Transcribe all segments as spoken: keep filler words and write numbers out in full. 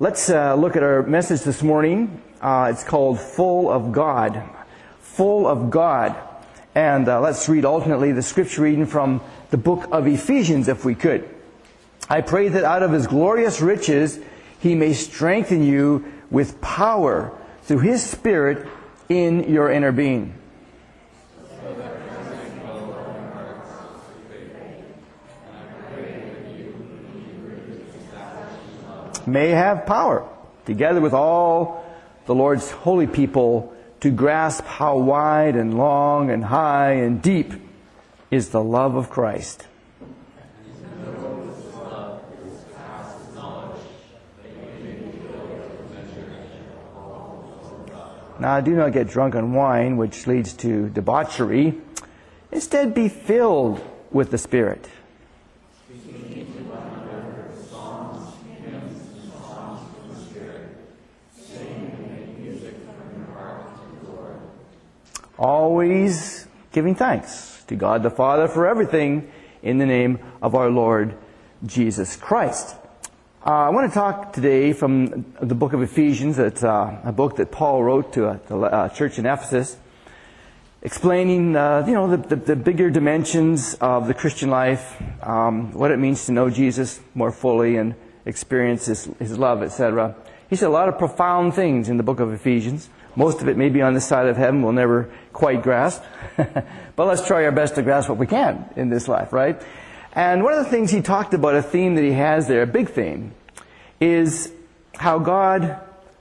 Let's uh, look at our message this morning. Uh, it's called Full of God. Full of God. And uh, let's read alternately the scripture reading from the book of Ephesians, if we could. I pray that out of His glorious riches He may strengthen you with power through His Spirit in your inner being. May have power, together with all the Lord's holy people, to grasp how wide and long and high and deep is the love of Christ. Now, do not get drunk on wine, which leads to debauchery. Instead, be filled with the Spirit. Always giving thanks to God the Father for everything in the name of our Lord Jesus Christ. Uh, I want to talk today from the book of Ephesians, it's, uh, a book that Paul wrote to a, the uh, church in Ephesus, explaining uh, you know the, the, the bigger dimensions of the Christian life, um, what it means to know Jesus more fully and experience His, his love, et cetera. He said a lot of profound things in the book of Ephesians. Most of it may be on this side of heaven, we'll never quite grasp. But let's try our best to grasp what we can in this life, right? And one of the things he talked about, a theme that he has there, a big theme, is how God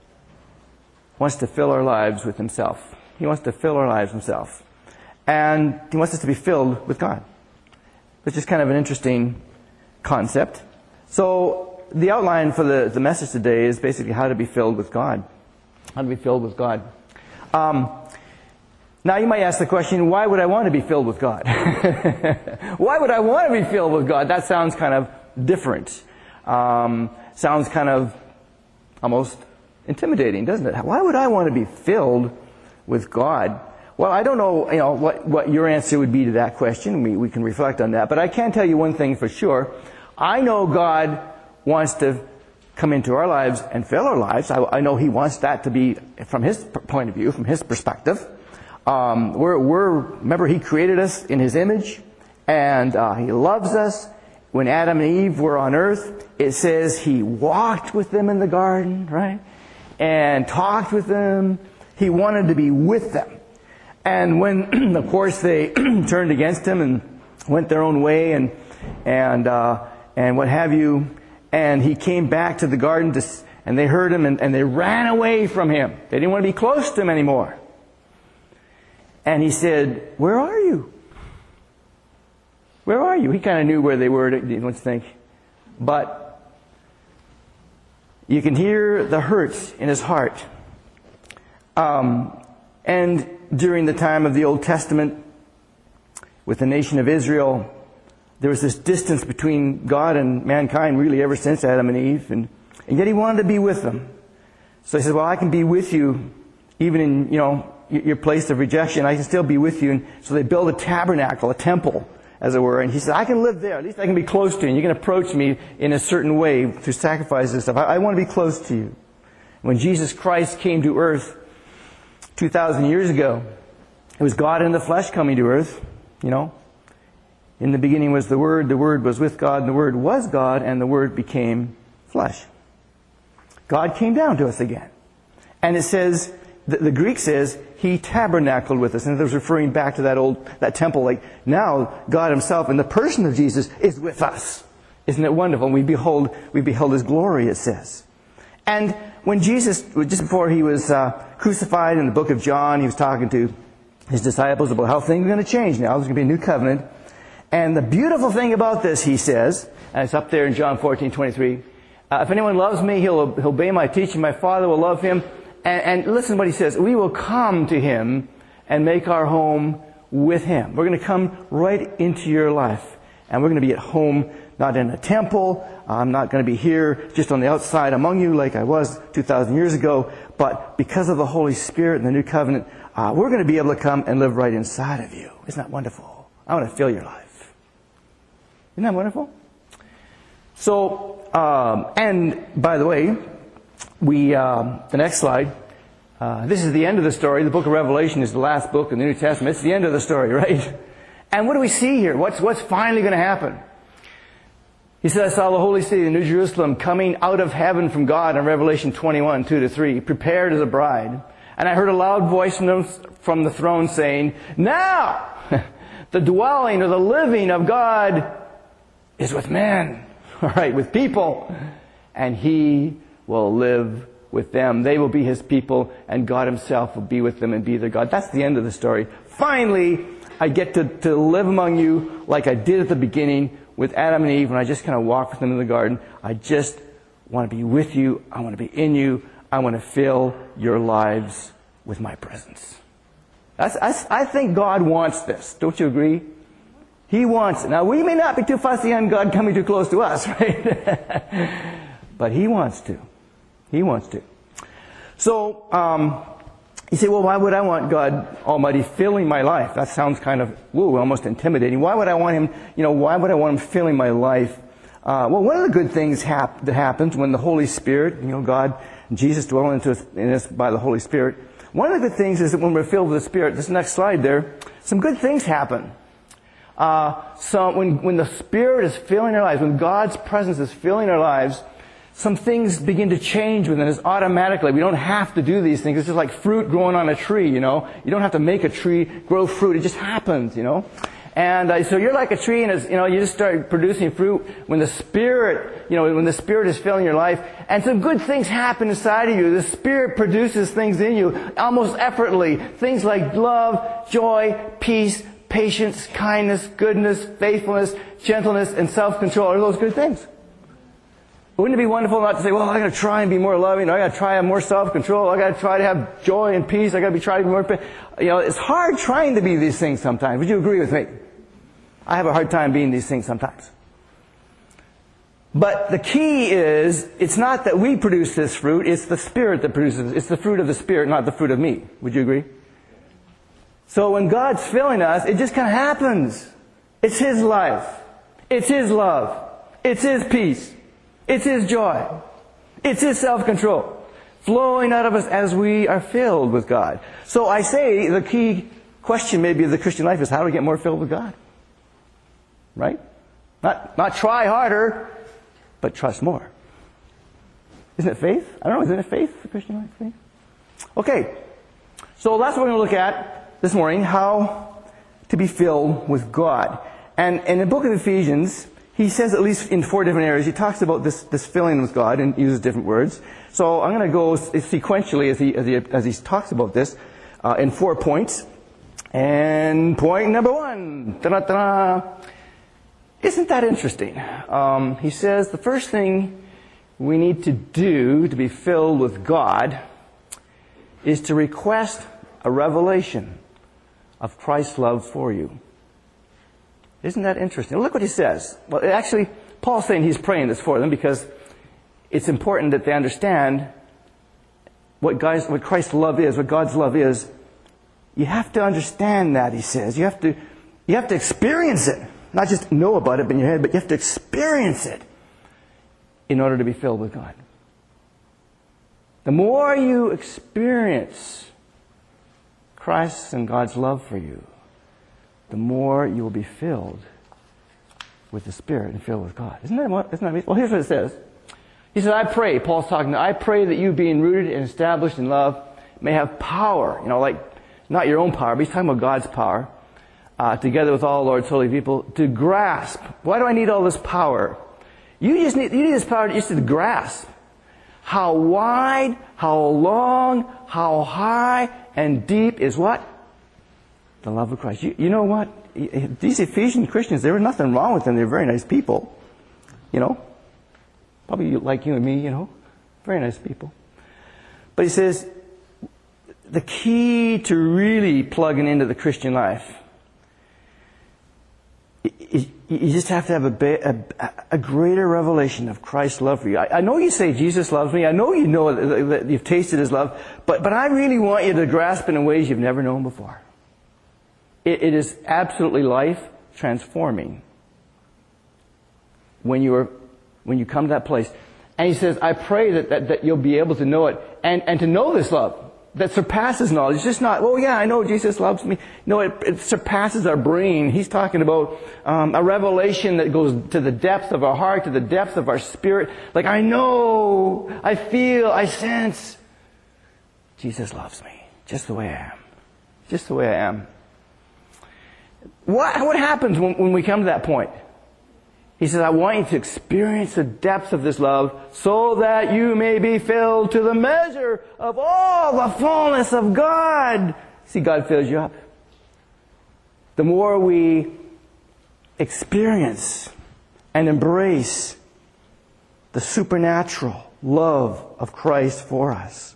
wants to fill our lives with Himself. He wants to fill our lives with Himself. And He wants us to be filled with God, which is kind of an interesting concept. So the outline for the, the message today is basically how to be filled with God. How to be filled with God. Um, now you might ask the question, why would I want to be filled with God? Why would I want to be filled with God? That sounds kind of different. Um, sounds kind of almost intimidating, doesn't it? Why would I want to be filled with God? Well, I don't know, you know what, what your answer would be to that question. We, we can reflect on that. But I can tell you one thing for sure. I know God wants to come into our lives and fill our lives. I, I know He wants that to be from His point of view, from His perspective. Um, we're, we're, remember, He created us in His image, and uh, He loves us. When Adam and Eve were on earth, it says He walked with them in the garden, right? And talked with them. He wanted to be with them. And when, of course, they turned against Him and went their own way and and uh, and what have you, and He came back to the garden, to, and they heard Him, and, and they ran away from Him. They didn't want to be close to Him anymore. And He said, "Where are you? Where are you?" He kind of knew where they were, don't you think? But you can hear the hurt in His heart. Um, and during the time of the Old Testament, with the nation of Israel, there was this distance between God and mankind really ever since Adam and Eve. And, and yet He wanted to be with them. So He said, well, I can be with you even in, you know, your place of rejection. I can still be with you. And so they built a tabernacle, a temple, as it were. And He said, I can live there. At least I can be close to you. And you can approach me in a certain way through sacrifices and stuff. I, I want to be close to you. When Jesus Christ came to earth two thousand years ago, it was God in the flesh coming to earth, you know. In the beginning was the Word, the Word was with God, and the Word was God, and the Word became flesh. God came down to us again. And it says, the, the Greek says, He tabernacled with us. And it was referring back to that old, that temple. Like, now, God Himself, in the person of Jesus, is with us. Isn't it wonderful? And we behold, we behold His glory, it says. And when Jesus, just before He was uh, crucified in the book of John, He was talking to His disciples about how things are going to change now. There's going to be a new covenant. And the beautiful thing about this, He says, and it's up there in John fourteen twenty-three, uh, if anyone loves me, he'll, he'll obey my teaching. My Father will love him. And, and listen to what He says. We will come to Him and make our home with Him. We're going to come right into your life. And we're going to be at home, not in a temple. I'm not going to be here just on the outside among you like I was two thousand years ago. But because of the Holy Spirit and the new covenant, uh, we're going to be able to come and live right inside of you. Isn't that wonderful? I want to fill your life. Isn't that wonderful? So, um, and by the way, we, uh, the next slide, uh, this is the end of the story. The book of Revelation is the last book in the New Testament. It's the end of the story, right? And what do we see here? What's, what's finally going to happen? He said, I saw the holy city, the New Jerusalem, coming out of heaven from God in Revelation twenty-one, two to three, prepared as a bride. And I heard a loud voice from the, from the throne saying, now the dwelling or the living of God is with men, all right, with people. And He will live with them. They will be His people, and God Himself will be with them and be their God. That's the end of the story. Finally, I get to, to live among you like I did at the beginning with Adam and Eve when I just kind of walked with them in the garden. I just want to be with you. I want to be in you. I want to fill your lives with my presence. That's, I, I think God wants this. Don't you agree? He wants it. Now, we may not be too fussy on God coming too close to us, right? But He wants to. He wants to. So, um, you say, well, why would I want God Almighty filling my life? That sounds kind of, woo, almost intimidating. Why would I want Him, you know, why would I want Him filling my life? Uh, well, one of the good things hap- that happens when the Holy Spirit, you know, God, Jesus dwelling into us, in us by the Holy Spirit, one of the good things is that when we're filled with the Spirit, this next slide there, some good things happen. Uh, so when, when the Spirit is filling our lives, when God's presence is filling our lives, some things begin to change within us automatically. We don't have to do these things. It's just like fruit growing on a tree, you know. You don't have to make a tree grow fruit. It just happens, you know. And uh, so you're like a tree, and it's, you know, you just start producing fruit when the Spirit, you know, when the Spirit is filling your life. And some good things happen inside of you. The Spirit produces things in you almost effortlessly. Things like love, joy, peace, patience, kindness, goodness, faithfulness, gentleness, and self-control. Are those good things? Wouldn't it be wonderful not to say, well, I got to try and be more loving. I got to try to have more self-control. I got to try to have joy and peace. I got to be trying to be more, you know, it's hard trying to be these things sometimes. Would you agree with me? I have a hard time being these things sometimes. But the key is, it's not that we produce this fruit, it's the Spirit that produces it. It's the fruit of the Spirit, not the fruit of me. Would you agree? So when God's filling us, it just kind of happens. It's His life. It's His love. It's His peace. It's His joy. It's His self-control flowing out of us as we are filled with God. So I say the key question maybe of the Christian life is how do we get more filled with God? Right? Not, not try harder, but trust more. Isn't it faith? I don't know, isn't it faith, the Christian life? Faith? Okay. So that's what we're going to look at this morning, how to be filled with God. And, and in the book of Ephesians, he says at least in four different areas, he talks about this, this filling with God and uses different words. So I'm going to go sequentially as he, as he, as he talks about this uh, in four points. And point number one, ta-da-ta-da. Isn't that interesting? Um, he says the first thing we need to do to be filled with God is to request a revelation of Christ's love for you. Isn't that interesting? Look what he says. Well, actually, Paul's saying he's praying this for them because it's important that they understand what, God's, what Christ's love is, what God's love is. You have to understand that, he says. You have to, you have to experience it. Not just know about it in your head, but you have to experience it in order to be filled with God. The more you experience Christ and God's love for you, the more you will be filled with the Spirit and filled with God. Isn't that what? Isn't that amazing? Well, here's what it says. He said, I pray, Paul's talking, I pray that you being rooted and established in love may have power, you know, like not your own power, but he's talking about God's power, uh, together with all Lord's holy people, to grasp. Why do I need all this power? You just need, you need this power just to grasp how wide, how long, how high and deep is what? The love of Christ. You, you know what? These Ephesian Christians, there was nothing wrong with them. They're very nice people. You know? Probably like you and me, you know? Very nice people. But he says, the key to really plugging into the Christian life is you just have to have a, a, a greater revelation of Christ's love for you. I, I know you say Jesus loves me. I know you know that, that you've tasted His love. But, but I really want you to grasp it in ways you've never known before. It, it is absolutely life transforming when you are, when you come to that place. And he says, I pray that, that, that you'll be able to know it and, and to know this love that surpasses knowledge. It's just not, oh yeah, I know Jesus loves me. No, it, it surpasses our brain. He's talking about um, a revelation that goes to the depth of our heart, to the depth of our spirit. Like, I know, I feel, I sense, Jesus loves me just the way I am. Just the way I am. What, what happens when, when we come to that point? He says, I want you to experience the depth of this love so that you may be filled to the measure of all the fullness of God. See, God fills you up. The more we experience and embrace the supernatural love of Christ for us,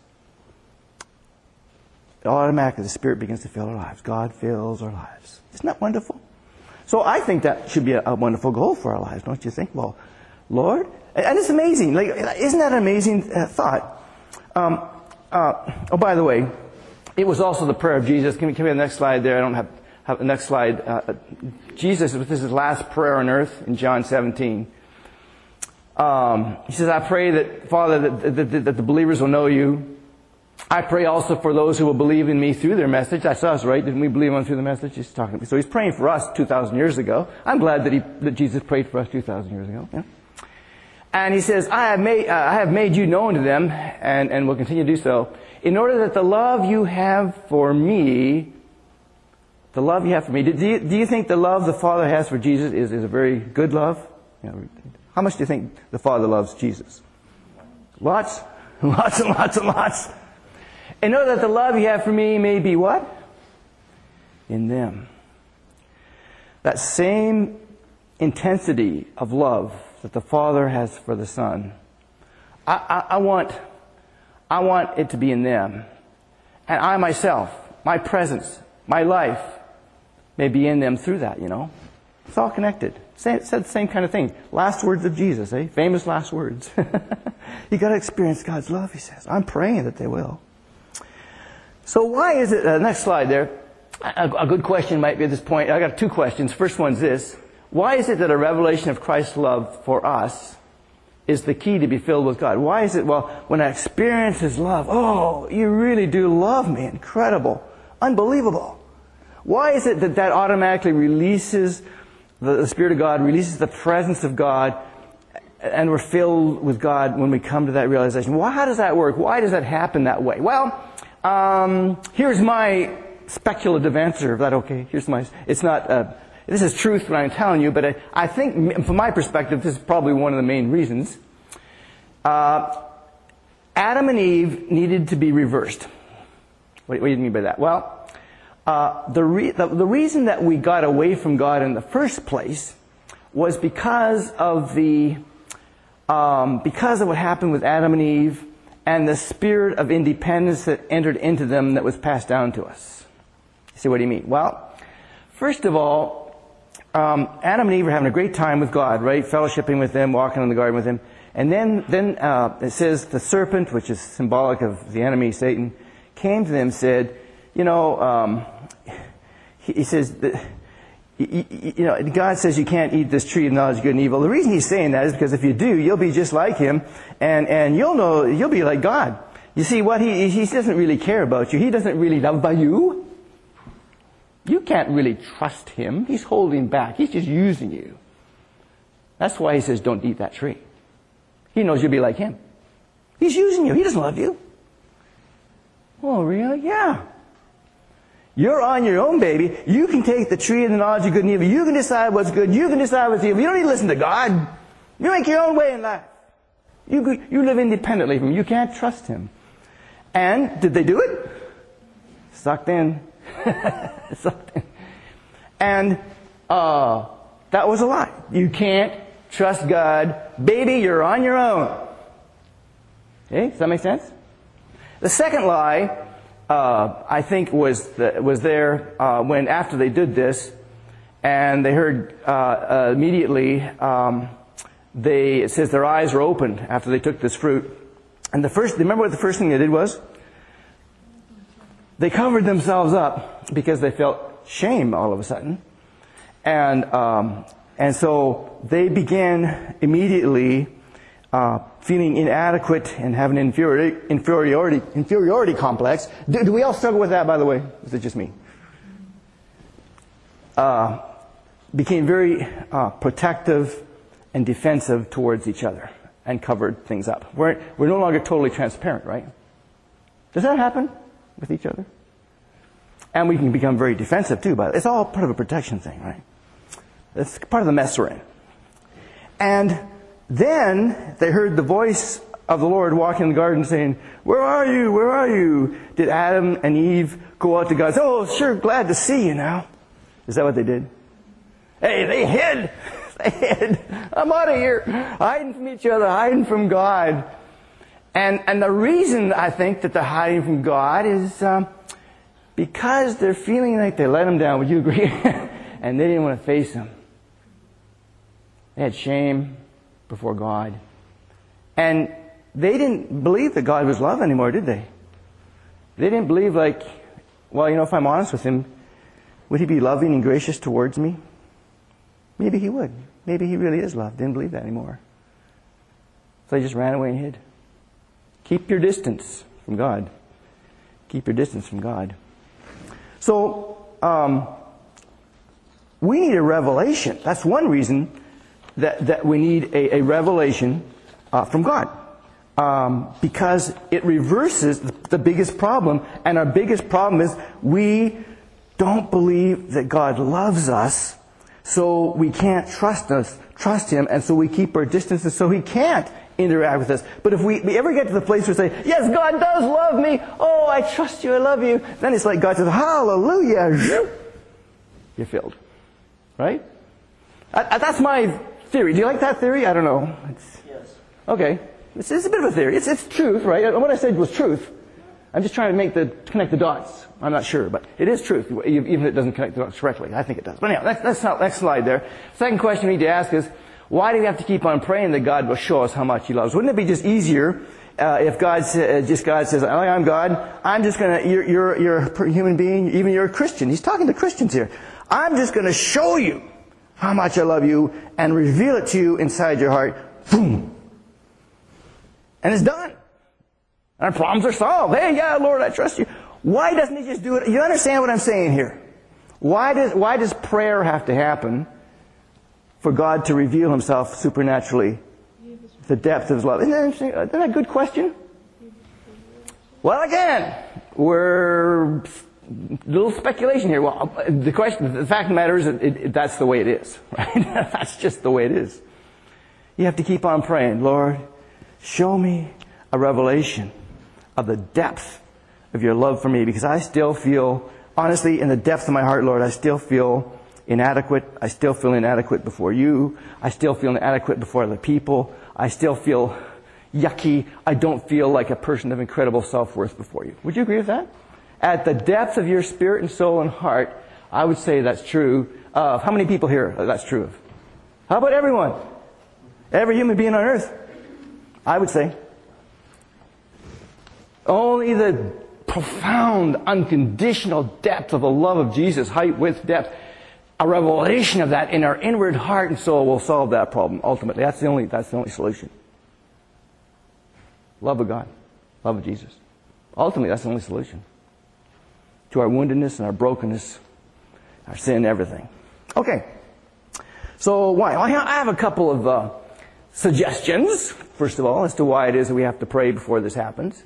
automatically the Spirit begins to fill our lives. God fills our lives. Isn't that wonderful? So I think that should be a, a wonderful goal for our lives, don't you think? Well, Lord, and it's amazing. Like, isn't that an amazing uh, thought? Um, uh, oh, by the way, it was also the prayer of Jesus. Can we, can we have the next slide there? I don't have, have the next slide. Uh, Jesus, this is his last prayer on earth in John seventeen. Um, he says, I pray that, Father, that, that, that the believers will know you. I pray also for those who will believe in me through their message. That's us, right? Didn't we believe on through the message? He's talking to me. So he's praying for us two thousand years ago. I'm glad that he, that Jesus prayed for us two thousand years ago. Yeah? And he says, I have made, uh, I have made you known to them, and, and will continue to do so, in order that the love you have for me, the love you have for me, do you, do you think the love the Father has for Jesus is, is a very good love? You know, how much do you think the Father loves Jesus? Lots. Lots and lots and lots. In order that the love you have for me may be what? In them. That same intensity of love that the Father has for the Son. I, I, I want, I want it to be in them. And I myself, my presence, my life, may be in them through that, you know. It's all connected. Same, said the same kind of thing. Last words of Jesus, eh? Famous last words. You got to experience God's love, he says. I'm praying that they will. So why is it, uh, next slide there, a, a good question might be at this point, I got two questions. First one's this: why is it that a revelation of Christ's love for us is the key to be filled with God? Why is it, well, when I experience his love, oh, you really do love me, incredible, unbelievable. Why is it that that automatically releases the, the Spirit of God, releases the presence of God, and we're filled with God when we come to that realization? Why, how does that work? Why does that happen that way? Well, Um, here's my speculative answer. Is that okay? Here's my, it's not, uh, this is truth what I'm telling you, but I, I think from my perspective, this is probably one of the main reasons. Uh, Adam and Eve needed to be reversed. What, what do you mean by that? Well, uh, the, re, the, the reason that we got away from God in the first place was because of the, um, because of what happened with Adam and Eve, and the spirit of independence that entered into them that was passed down to us. You see what do you mean? Well, first of all, um, Adam and Eve were having a great time with God, right? Fellowshipping with him, walking in the garden with him. And then, then uh, it says the serpent, which is symbolic of the enemy, Satan, came to them and said, you know, um, he, he says, that, you, you know, God says you can't eat this tree of knowledge of good and evil. The reason he's saying that is because if you do, you'll be just like him, and, and you'll know, you'll be like God. You see, what he, he doesn't really care about you. He doesn't really love by you. You can't really trust him. He's holding back. He's just using you. That's why he says don't eat that tree. He knows you'll be like him. He's using you. He doesn't love you. Oh, really? Yeah. You're on your own, baby. You can take the tree of the knowledge of good and evil. You can decide what's good. You can decide what's evil. You don't need to listen to God. You make your own way in life. You, you live independently from him. You can't trust him. And did they do it? Sucked in. Sucked in. And uh, that was a lie. You can't trust God. Baby, you're on your own. Okay? Does that make sense? The second lie, Uh, I think was the, was there uh, when after they did this, and they heard uh, uh, immediately. Um, they it says their eyes were opened after they took this fruit, and the first. Remember what the first thing they did was? They covered themselves up because they felt shame all of a sudden, and um, and so they began immediately uh, feeling inadequate and having an inferiority, inferiority, inferiority complex. Do, do we all struggle with that, by the way? Is it just me? Uh, became very uh, protective and defensive towards each other and covered things up. We're, we're no longer totally transparent, right? Does that happen with each other? And we can become very defensive too, but it's all part of a protection thing, right? It's part of the mess we're in. And then they heard the voice of the Lord walking in the garden saying, "Where are you? Where are you?" Did Adam and Eve go out to God and say, "Oh, sure, glad to see you now"? Is that what they did? Hey, they hid. They hid. I'm out of here. Hiding from each other, hiding from God. And and the reason I think that they're hiding from God is um, because they're feeling like they let Him down. Would you agree? And they didn't want to face Him. They had shame before God. And they didn't believe that God was love anymore, did they? They didn't believe like, well, you know, if I'm honest with Him, would He be loving and gracious towards me? Maybe He would. Maybe He really is love. Didn't believe that anymore. So they just ran away and hid. Keep your distance from God. Keep your distance from God. So, um, we need a revelation. That's one reason that, that we need a, a revelation uh, from God. Um, because it reverses the, the biggest problem. And our biggest problem is we don't believe that God loves us, so we can't trust us, trust Him, and so we keep our distance, so He can't interact with us. But if we, we ever get to the place where we say, yes, God does love me, oh, I trust you, I love you, then it's like God says, hallelujah, you're filled. Right? I, I, that's my theory. Do you like that theory? I don't know. It's, yes. Okay. It's, it's a bit of a theory. It's, it's truth, right? What I said was truth. I'm just trying to make the connect the dots. I'm not sure, but it is truth, even if it doesn't connect the dots correctly. I think it does. But anyhow, that's, that's not, next slide there. Second question we need to ask is, why do we have to keep on praying that God will show us how much He loves? Wouldn't it be just easier uh, if God sa- just God says, "Oh, I'm God. I'm just gonna. You're, you're you're a human being. Even you're a Christian." He's talking to Christians here. I'm just gonna show you how much I love you and reveal it to you inside your heart. Boom, and it's done. Our problems are solved. Hey, yeah, Lord, I trust you. Why doesn't He just do it? You understand what I'm saying here? Why does why does prayer have to happen for God to reveal Himself supernaturally, the depth of His love? Isn't that interesting? Isn't that a good question? Well, again, we're a little speculation here. Well, the question, the fact of the matter is, that it, it, that's the way it is. Right? That's just the way it is. You have to keep on praying, Lord, show me a revelation of the depth of your love for me, because I still feel, honestly, in the depth of my heart, Lord, I still feel inadequate. I still feel inadequate before you. I still feel inadequate before other people. I still feel yucky. I don't feel like a person of incredible self-worth before you. Would you agree with that? At the depth of your spirit and soul and heart, I would say that's true of, how many people here that's true of? How about everyone? Every human being on earth? I would say. Only the profound, unconditional depth of the love of Jesus, height, width, depth, a revelation of that in our inward heart and soul will solve that problem. Ultimately, that's the only that's the only solution. Love of God, love of Jesus. Ultimately, that's the only solution to our woundedness and our brokenness, our sin, everything. Okay, so why? I have a couple of uh, suggestions. First of all, as to why it is that we have to pray before this happens.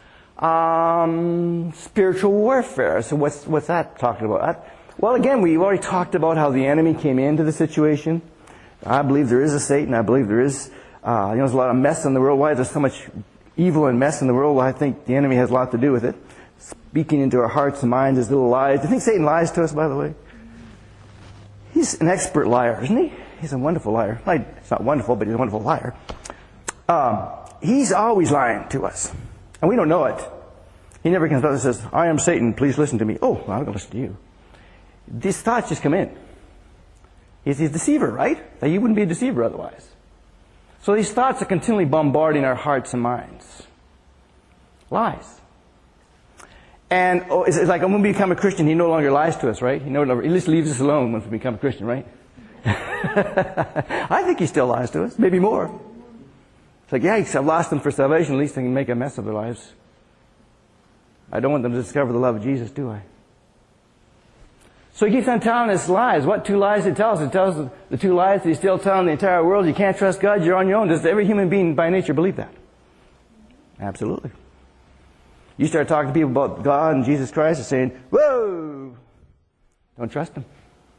Um, spiritual warfare. So what's what's that talking about? That, well, again, we've already talked about how the enemy came into the situation. I believe there is a Satan. I believe there is, uh, you know, there's a lot of mess in the world. Why there's so much evil and mess in the world? Well, I think the enemy has a lot to do with it. Speaking into our hearts and minds his little lies. Do you think Satan lies to us, by the way? He's an expert liar, isn't he? He's a wonderful liar. It's not wonderful, but he's a wonderful liar. Um, he's always lying to us. And we don't know it. He never comes up and says, I am Satan, please listen to me. Oh, well, I'm going to listen to you. These thoughts just come in. He's a deceiver, right? That you wouldn't be a deceiver otherwise. So these thoughts are continually bombarding our hearts and minds. Lies. And oh, it's like when we become a Christian, he no longer lies to us, right? He no longer, he just leaves us alone once we become a Christian, right? I think he still lies to us, maybe more. It's like, yikes, I've lost them for salvation. At least they can make a mess of their lives. I don't want them to discover the love of Jesus, do I? So he keeps on telling us lies. What two lies did he tell us? He tells us the two lies that he's still telling the entire world. You can't trust God, you're on your own. Does every human being by nature believe that? Absolutely. You start talking to people about God and Jesus Christ, they're saying, whoa, don't trust him.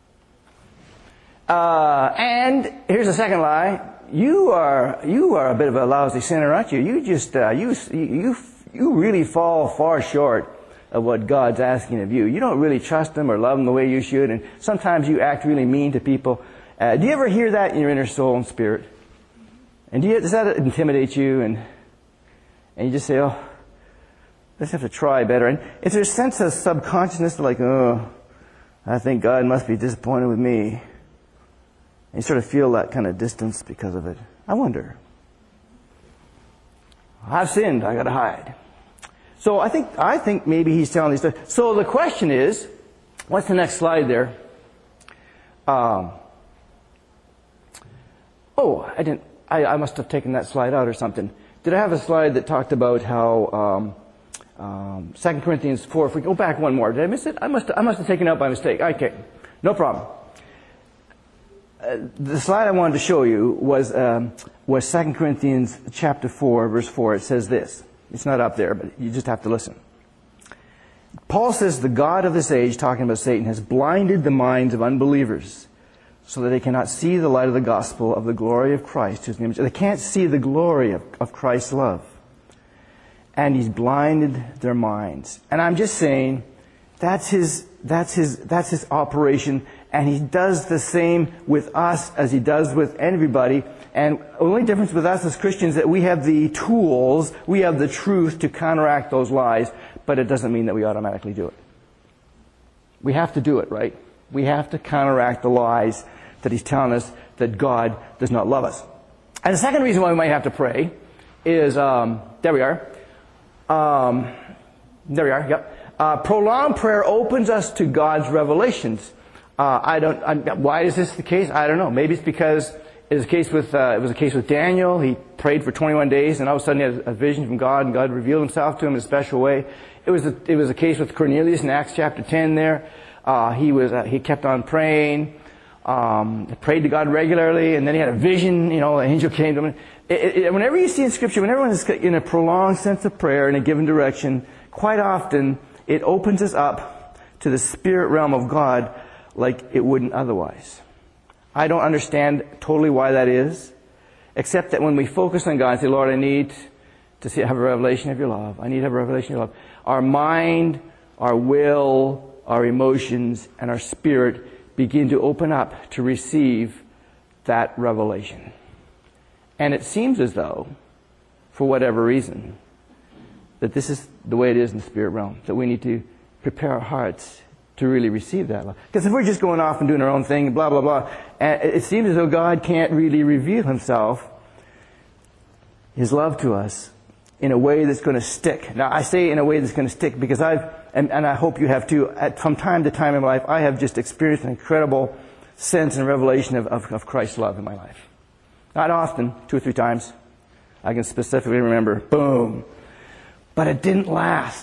Uh, and here's the second lie. You are you are a bit of a lousy sinner, aren't you? You just uh, you you you really fall far short of what God's asking of you. You don't really trust him or love him the way you should, and sometimes you act really mean to people. Uh, do you ever hear that in your inner soul and spirit? And do you, does that intimidate you? And and you just say, oh, let's have to try better. And is there a sense of subconsciousness like, oh, I think God must be disappointed with me? And you sort of feel that kind of distance because of it. I wonder. I've sinned. I got to hide. So I think I think maybe he's telling these stories. So the question is, what's the next slide there? Um, oh, I didn't. I, I must have taken that slide out or something. Did I have a slide that talked about how um, um, Second Corinthians four? If we go back one more, did I miss it? I must. I must have taken it out by mistake. Okay, no problem. Uh, the slide I wanted to show you was um, was Second Corinthians chapter four, verse four. It says this. It's not up there, but you just have to listen. Paul says, the God of this age, talking about Satan, has blinded the minds of unbelievers so that they cannot see the light of the gospel of the glory of Christ, whose name is... They can't see the glory of, of Christ's love. And he's blinded their minds. And I'm just saying, that's his, that's his, that's his operation. And he does the same with us as he does with everybody. And the only difference with us as Christians is that we have the tools, we have the truth to counteract those lies, but it doesn't mean that we automatically do it. We have to do it, right? We have to counteract the lies that he's telling us that God does not love us. And the second reason why we might have to pray is, um, there we are. Um, there we are, yep. Uh, prolonged prayer opens us to God's revelations. Uh, I don't, I, why is this the case? I don't know. Maybe it's because it was a case with, uh, it was a case with Daniel. He prayed for twenty-one days and all of a sudden he had a vision from God and God revealed himself to him in a special way. It was a, it was a case with Cornelius in Acts chapter ten there. Uh, he was, uh, he kept on praying, um, prayed to God regularly, and then he had a vision, you know, an angel came to him. It, it, whenever you see in Scripture, whenever one is in a prolonged sense of prayer in a given direction, quite often it opens us up to the spirit realm of God like it wouldn't otherwise. I don't understand totally why that is, except that when we focus on God and say, Lord, I need to see, have a revelation of your love. I need to have a revelation of your love. Our mind, our will, our emotions, and our spirit begin to open up to receive that revelation. And it seems as though, for whatever reason, that this is the way it is in the spirit realm, that we need to prepare our hearts to really receive that love. Because if we're just going off and doing our own thing, blah, blah, blah, and it seems as though God can't really reveal himself, his love to us, in a way that's going to stick. Now, I say in a way that's going to stick because I've, and, and I hope you have too, at, from time to time in my life, I have just experienced an incredible sense and revelation of, of, of Christ's love in my life. Not often, two or three times. I can specifically remember, boom. But it didn't last.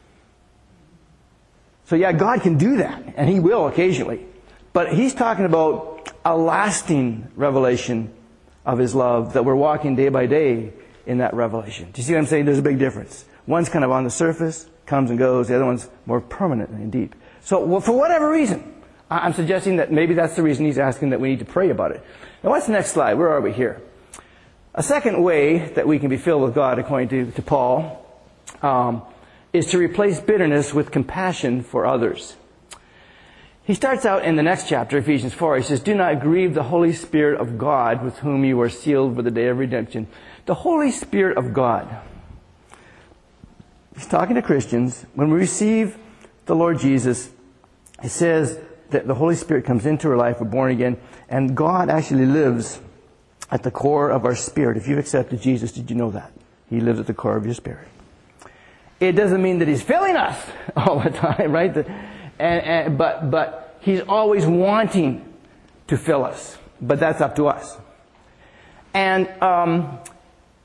So yeah, God can do that, and he will occasionally. But he's talking about a lasting revelation of his love, that we're walking day by day in that revelation. Do you see what I'm saying? There's a big difference. One's kind of on the surface, comes and goes. The other one's more permanent and deep. So well, for whatever reason, I'm suggesting that maybe that's the reason he's asking that we need to pray about it. Now what's the next slide? Where are we here? A second way that we can be filled with God, according to, to Paul, um, is to replace bitterness with compassion for others. He starts out in the next chapter, Ephesians four. He says, do not grieve the Holy Spirit of God, with whom you were sealed for the day of redemption. The Holy Spirit of God. He's talking to Christians. When we receive the Lord Jesus, it says that the Holy Spirit comes into our life, we're born again, and God actually lives at the core of our spirit. If you've accepted Jesus, did you know that? He lives at the core of your spirit. It doesn't mean that he's filling us all the time, right? The, and, and, but, but he's always wanting to fill us. But that's up to us. And um,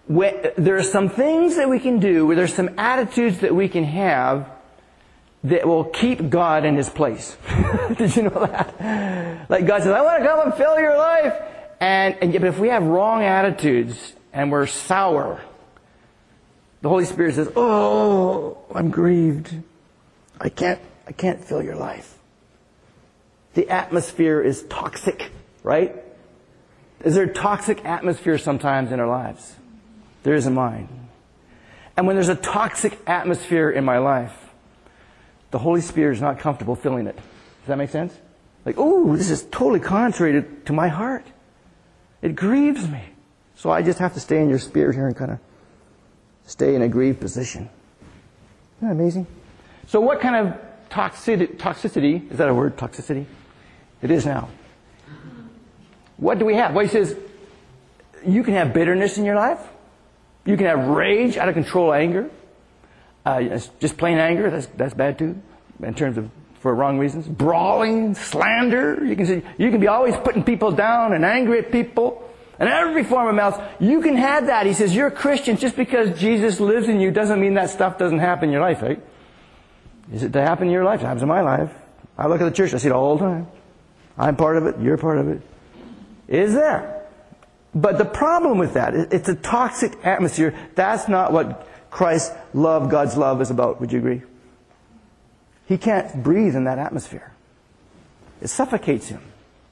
there are some things that we can do, where there's some attitudes that we can have that will keep God in His place. Did you know that? Like God says, I want to come and fill your life. And, and but if we have wrong attitudes and we're sour, the Holy Spirit says, oh, I'm grieved. I can't, I can't fill your life. The atmosphere is toxic, right? Is there a toxic atmosphere sometimes in our lives? There is in mine. And when there's a toxic atmosphere in my life, the Holy Spirit is not comfortable filling it. Does that make sense? Like, oh, this is totally contrary to, to my heart. It grieves me. So I just have to stay in your spirit here and kind of stay in a grieved position. Isn't that amazing? So what kind of toxicity, toxicity, is that a word, toxicity? It is now. What do we have? Well, he says, you can have bitterness in your life. You can have rage, out of control anger. Uh, just plain anger, that's that's bad too, in terms of for wrong reasons. Brawling, slander. You can see, you can be always putting people down and angry at people, and every form of malice. You can have that. He says you're a Christian just because Jesus lives in you doesn't mean that stuff doesn't happen in your life, right? Is it to happen in your life? It happens in my life. I look at the church, I see it all the time. I'm part of it. You're part of it. It is there. But the problem with that, it's a toxic atmosphere. That's not what Christ's love, God's love, is about. Would you agree? He can't breathe in that atmosphere. It suffocates him.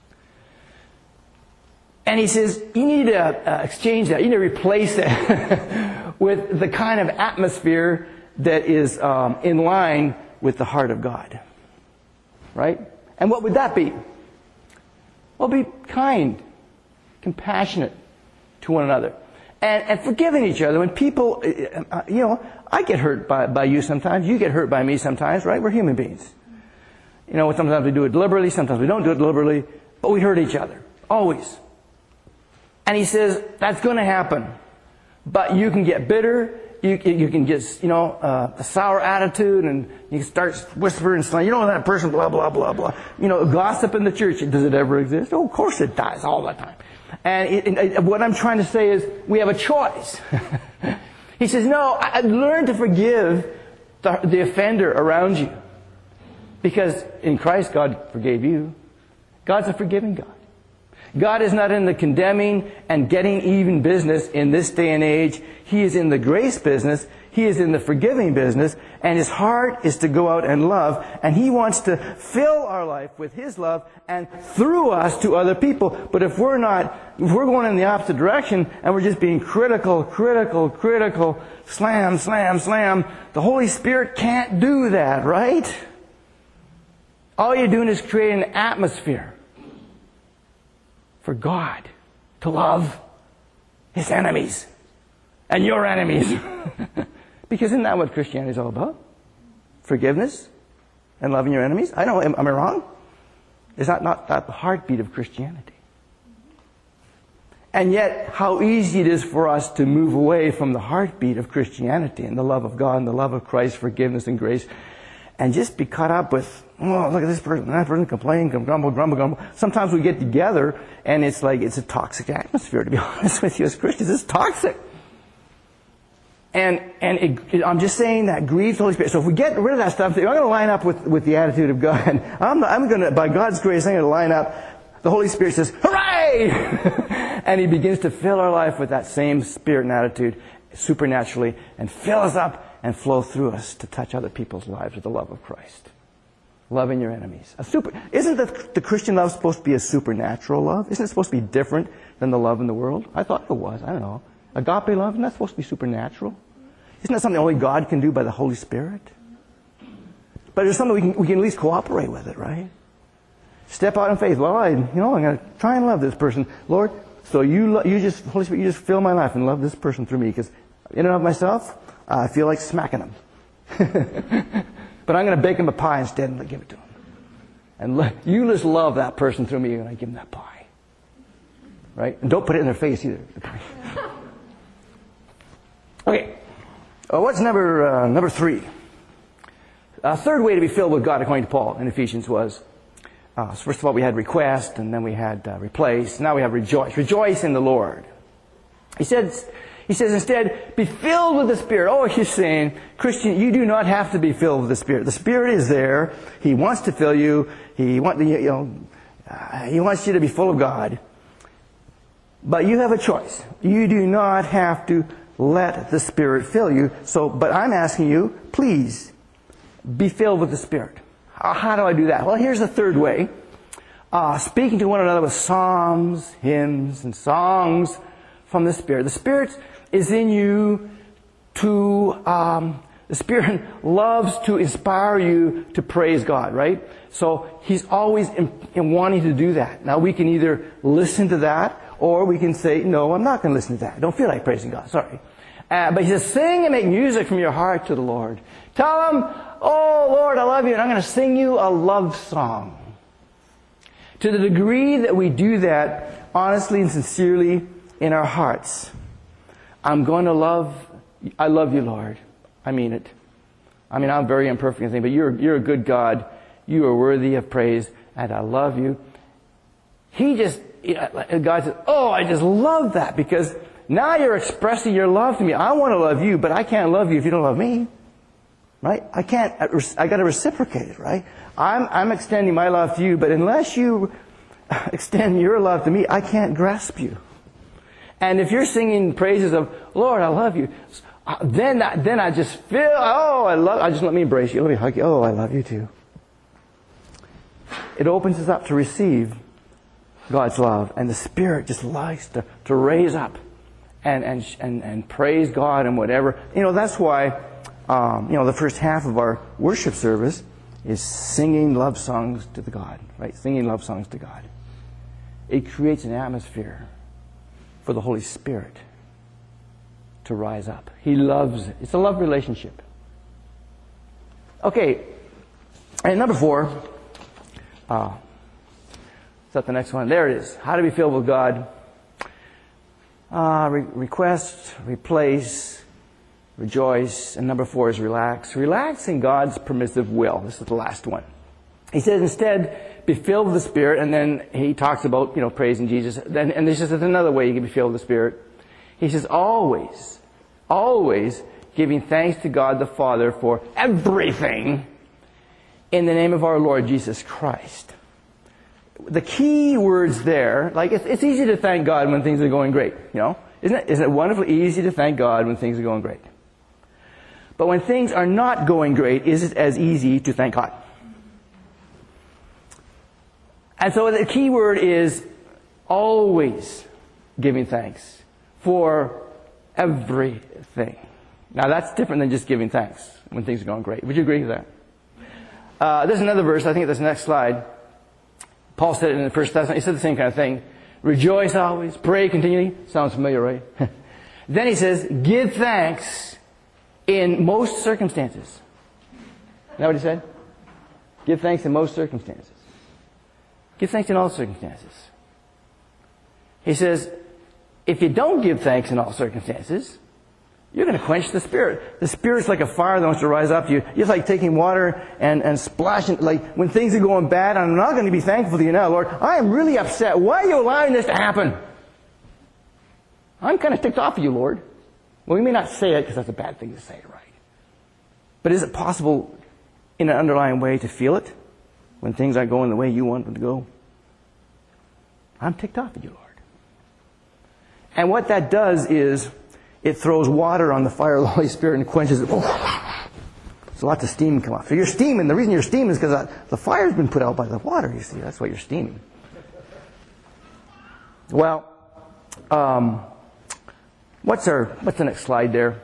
And he says, you need to uh, exchange that. You need to replace that with the kind of atmosphere that is um, in line with the heart of God. Right? And what would that be? Well, be kind, compassionate to one another. And, and forgiving each other. When people, uh, you know, I get hurt by, by you sometimes. You get hurt by me sometimes, right? We're human beings. You know, sometimes we do it deliberately. Sometimes we don't do it deliberately. But we hurt each other. Always. And he says, that's going to happen. But you can get bitter. You, you can get, you know, uh, a sour attitude. And you can start whispering, you know, that person, blah, blah, blah, blah. You know, gossip in the church. Does it ever exist? Oh, of course it does. All the time. And it, it, what I'm trying to say is, we have a choice. He says, no, I, learn to forgive the, the offender around you. Because in Christ, God forgave you. God's a forgiving God. God is not in the condemning and getting even business in this day and age. He is in the grace business. He is in the forgiving business. And His heart is to go out and love. And He wants to fill our life with His love and through us to other people. But if we're not, if we're going in the opposite direction and we're just being critical, critical, critical, slam, slam, slam, the Holy Spirit can't do that, right? All you're doing is creating an atmosphere for God to love His enemies and your enemies. Because isn't that what Christianity is all about? Forgiveness and loving your enemies? I know, am, am I wrong? Is that not that the heartbeat of Christianity? And yet, how easy it is for us to move away from the heartbeat of Christianity and the love of God and the love of Christ, forgiveness and grace, and just be caught up with, oh, look at this person, that person, complain, grumble, grumble, grumble. Sometimes we get together and it's like, it's a toxic atmosphere, to be honest with you, as Christians. It's toxic. And and it, it, I'm just saying that grieves the Holy Spirit. So if we get rid of that stuff, I'm going to line up with, with the attitude of God. I'm, I'm going to, by God's grace, I'm going to line up. The Holy Spirit says, hooray! And He begins to fill our life with that same spirit and attitude supernaturally and fill us up and flow through us to touch other people's lives with the love of Christ. Loving your enemies. A super, isn't the, the Christian love supposed to be a supernatural love? Isn't it supposed to be different than the love in the world? I thought it was. I don't know. Agape love, isn't that supposed to be supernatural? Isn't that something only God can do by the Holy Spirit? But there's something we can, we can at least cooperate with it, right? Step out in faith. Well, I, you know, I'm going to try and love this person. Lord, so you, lo- you just, Holy Spirit, you just fill my life and love this person through me. Because in and of myself, uh, I feel like smacking them. But I'm going to bake him a pie instead and give it to him. And lo- you just love that person through me and I give him that pie. Right? And don't put it in their face either. Okay. Uh, what's number uh, number three? A third way to be filled with God, according to Paul in Ephesians, was uh, so first of all we had request, and then we had uh, replace. Now we have rejoice. Rejoice in the Lord. He said He says instead, be filled with the Spirit. Oh, he's saying, Christian, you do not have to be filled with the Spirit. The Spirit is there. He wants to fill you. He want, you know, uh, He wants you to be full of God. But you have a choice. You do not have to let the Spirit fill you. So, but I'm asking you, please, be filled with the Spirit. Uh, how do I do that? Well, here's the third way. Uh, speaking to one another with psalms, hymns, and songs from the Spirit. The Spirit is in you to, um, the Spirit loves to inspire you to praise God, right? So He's always in, in wanting to do that. Now we can either listen to that, or we can say, no, I'm not going to listen to that. I don't feel like praising God, sorry. Uh, but He says, sing and make music from your heart to the Lord. Tell Him, oh Lord, I love you, and I'm going to sing you a love song. To the degree that we do that, honestly and sincerely, in our hearts, I'm going to love, I love you, Lord. I mean it. I mean, I'm very imperfect and thing, but you're, you're a good God. You are worthy of praise, and I love you. He just, God says, oh, I just love that, because now you're expressing your love to me. I want to love you, but I can't love you if you don't love me. Right? I can't, I got to reciprocate it, right? I'm, I'm extending my love to you, but unless you extend your love to me, I can't grasp you. And if you're singing praises of, Lord, I love you, then, I, then I just feel, oh, I love, I just let me embrace you, let me hug you, oh, I love you too. It opens us up to receive God's love, and the Spirit just likes to, to raise up and, and, and, and praise God and whatever. You know, that's why, um, you know, the first half of our worship service is singing love songs to the God, right? Singing love songs to God. It creates an atmosphere for the Holy Spirit to rise up. He loves it. It's a love relationship. Okay, and number four, uh, is that the next one? There it is. How to be filled with God. Uh, re- request, replace, rejoice, and number four is relax. Relax in God's permissive will. This is the last one. He says instead, be filled with the Spirit, and then he talks about, you know, praising Jesus. And, and this is another way you can be filled with the Spirit. He says, always, always giving thanks to God the Father for everything in the name of our Lord Jesus Christ. The key words there, like it's, it's easy to thank God when things are going great, you know? Isn't it, isn't it wonderfully easy to thank God when things are going great? But when things are not going great, is it as easy to thank God? And so the key word is always giving thanks for everything. Now that's different than just giving thanks when things are going great. Would you agree with that? Uh, there's another verse, I think that's the next slide. Paul said it in the First Thessalonians. He said the same kind of thing. Rejoice always, pray continually. Sounds familiar, right? Then he says, give thanks in most circumstances. Isn't that what he said? Give thanks in most circumstances. Give thanks in all circumstances. He says, if you don't give thanks in all circumstances, you're going to quench the Spirit. The Spirit's like a fire that wants to rise up to you. It's like taking water and, and splashing, like when things are going bad, I'm not going to be thankful to you now, Lord. I am really upset. Why are you allowing this to happen? I'm kind of ticked off at you, Lord. Well, we may not say it because that's a bad thing to say, right? But is it possible in an underlying way to feel it when things aren't going the way you want them to go? I'm ticked off at you, Lord. And what that does is it throws water on the fire of the Holy Spirit and quenches it. Oh, so lots of steam come off. So you're steaming. The reason you're steaming is because the fire's been put out by the water, you see. That's why you're steaming. Well, um, what's our, what's the next slide there?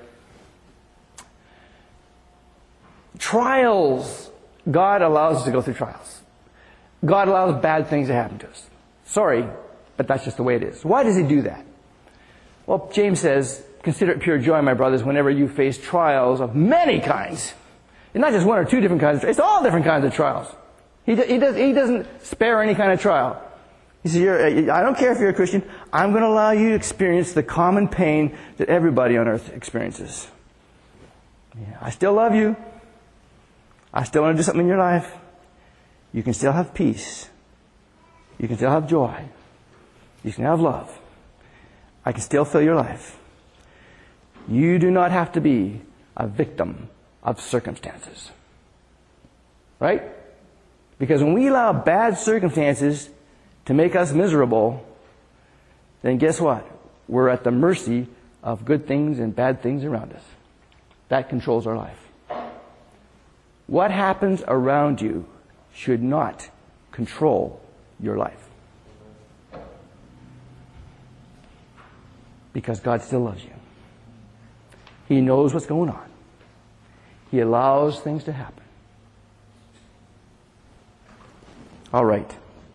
Trials. God allows us to go through trials. God allows bad things to happen to us. Sorry, but that's just the way it is. Why does He do that? Well, James says, consider it pure joy, my brothers, whenever you face trials of many kinds. It's not just one or two different kinds of trials. It's all different kinds of trials. He, he, does, he doesn't spare any kind of trial. He says, you're, I don't care if you're a Christian. I'm going to allow you to experience the common pain that everybody on earth experiences. Yeah, I still love you. I still want to do something in your life. You can still have peace. You can still have joy. You can have love. I can still fill your life. You do not have to be a victim of circumstances. Right? Because when we allow bad circumstances to make us miserable, then guess what? We're at the mercy of good things and bad things around us. That controls our life. What happens around you should not control your life. Because God still loves you. He knows what's going on. He allows things to happen. All right.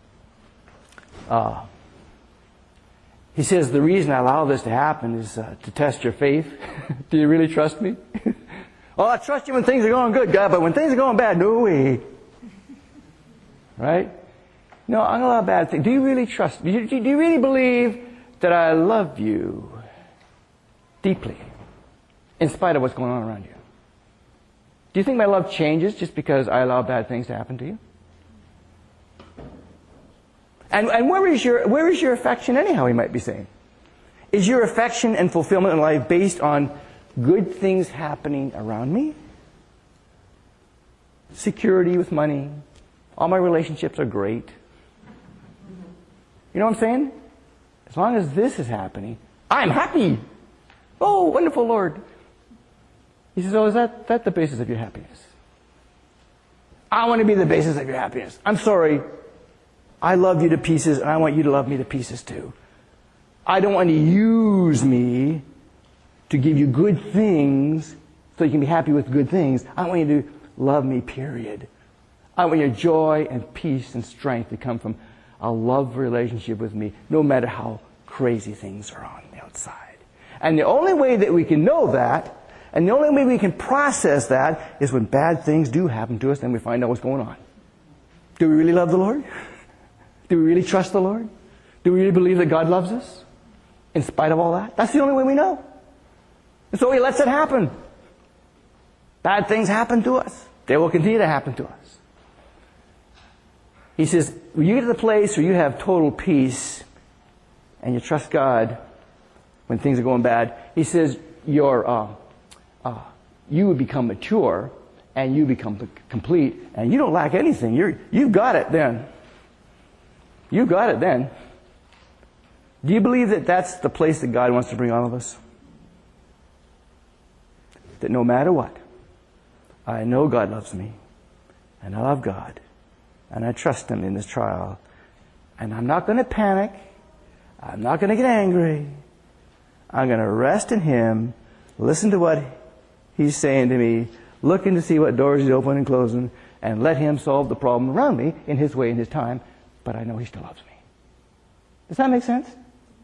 Uh, he says, the reason I allow this to happen is uh, to test your faith. Do you really trust me? Oh, I trust you when things are going good, God, but when things are going bad, no way. Right? No, I'm going to allow bad things. Do you really trust me? Do you, do you really believe that I love you deeply, in spite of what's going on around you? Do you think my love changes just because I allow bad things to happen to you? And, and where is your, where is your affection anyhow, he might be saying? Is your affection and fulfillment in life based on good things happening around me? Security with money. All my relationships are great. You know what I'm saying? As long as this is happening, I'm happy. Oh, wonderful Lord. He says, oh, is that, that the basis of your happiness? I want to be the basis of your happiness. I'm sorry. I love you to pieces, and I want you to love me to pieces too. I don't want you to use me to give you good things so you can be happy with good things. I want you to love me, period. I want your joy and peace and strength to come from a love relationship with me, no matter how crazy things are on the outside. And the only way that we can know that, and the only way we can process that, is when bad things do happen to us, then we find out what's going on. Do we really love the Lord? Do we really trust the Lord? Do we really believe that God loves us? In spite of all that? That's the only way we know. And so he lets it happen. Bad things happen to us. They will continue to happen to us. He says, when you get to the place where you have total peace and you trust God when things are going bad, he says, your, uh, uh, you would become mature and you become complete and you don't lack anything. You're, you've got it then. You've got it then. Do you believe that that's the place that God wants to bring all of us? That no matter what, I know God loves me, and I love God, and I trust Him in this trial, and I'm not going to panic, I'm not going to get angry, I'm going to rest in Him, listen to what He's saying to me, looking to see what doors He's opening and closing, and let Him solve the problem around me in His way, in His time, but I know He still loves me. Does that make sense?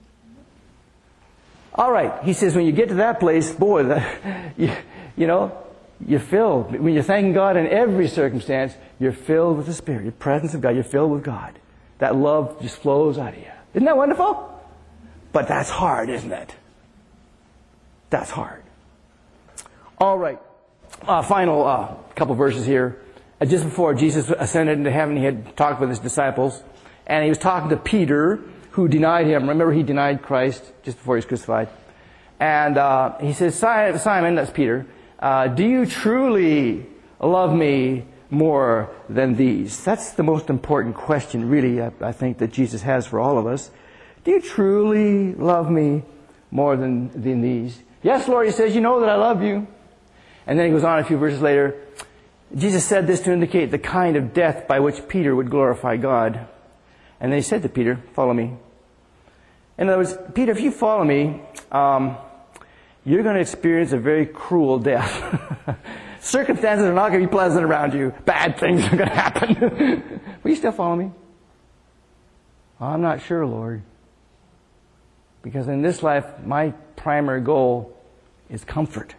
All right. He says when you get to that place, boy, that, you, you know, you're filled. When you're thanking God in every circumstance, you're filled with the Spirit, your presence of God. You're filled with God. That love just flows out of you. Isn't that wonderful? But that's hard, isn't it? That's hard. All right. Uh, final uh, couple verses here. Uh, just before Jesus ascended into heaven, he had talked with his disciples, and he was talking to Peter, who denied him. Remember, he denied Christ just before he was crucified. And uh, he says, Simon, that's Peter, uh, do you truly love me more than these? That's the most important question, really, I, I think, that Jesus has for all of us. Do you truly love me more than, than these? Yes, Lord, he says, you know that I love you. And then he goes on a few verses later. Jesus said this to indicate the kind of death by which Peter would glorify God. And then he said to Peter, follow me. In other words, Peter, if you follow me, um, you're going to experience a very cruel death. Circumstances are not going to be pleasant around you. Bad things are going to happen. Will you still follow me? I'm not sure, Lord. Because in this life, my primary goal is comfort.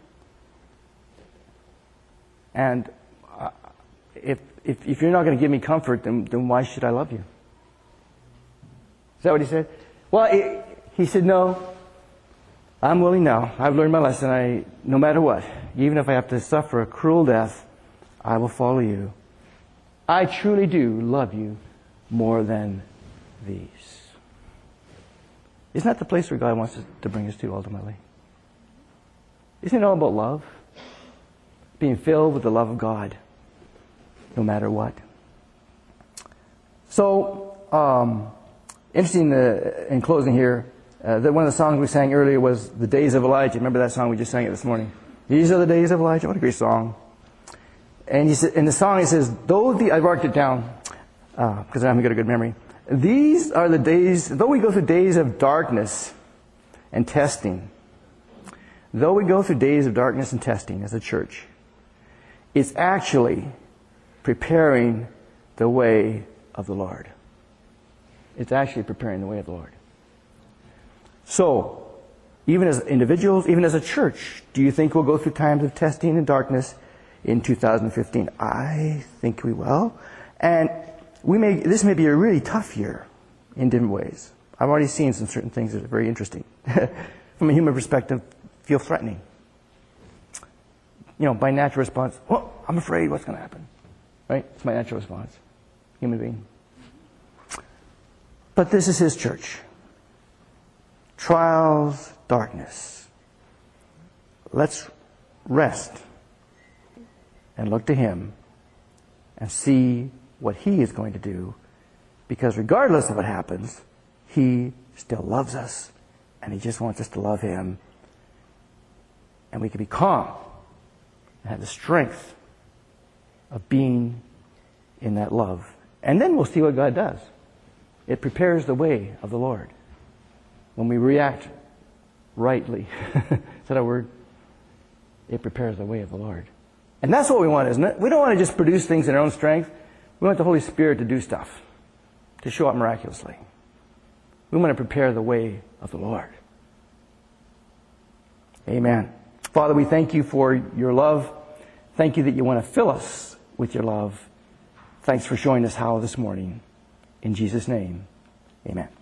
And uh, if, if, if you're not going to give me comfort, then, then why should I love you? Is that what he said? Well, he, he said, no, I'm willing now. I've learned my lesson. I, no matter what, even if I have to suffer a cruel death, I will follow you. I truly do love you more than these. Isn't that the place where God wants us to bring us to ultimately? Isn't it all about love? Being filled with the love of God, no matter what. So, um, interesting uh, in closing here, uh, that one of the songs we sang earlier was The Days of Elijah. Remember that song? We just sang it this morning. These are the days of Elijah. What a great song. And he said, in the song, he says, though the, I marked it down, because uh, I haven't got a good memory. These are the days, though we go through days of darkness and testing, though we go through days of darkness and testing as a church, it's actually preparing the way of the Lord. It's actually preparing the way of the Lord. So, even as individuals, even as a church, do you think we'll go through times of testing and darkness in two thousand fifteen? I think we will. And we may, this may be a really tough year in different ways. I've already seen some certain things that are very interesting. From a human perspective, feel threatening. You know, by natural response, oh, I'm afraid, what's going to happen? Right? It's my natural response. Human being. But this is His church. Trials, darkness. Let's rest and look to Him and see what He is going to do, because regardless of what happens, He still loves us, and He just wants us to love Him, and we can be calm and have the strength of being in that love. And then we'll see what God does. It prepares the way of the Lord. When we react rightly, is that a word? It prepares the way of the Lord. And that's what we want, isn't it? We don't want to just produce things in our own strength. We want the Holy Spirit to do stuff, to show up miraculously. We want to prepare the way of the Lord. Amen. Father, we thank You for Your love. Thank You that You want to fill us with Your love. Thanks for showing us how this morning. In Jesus' name, amen.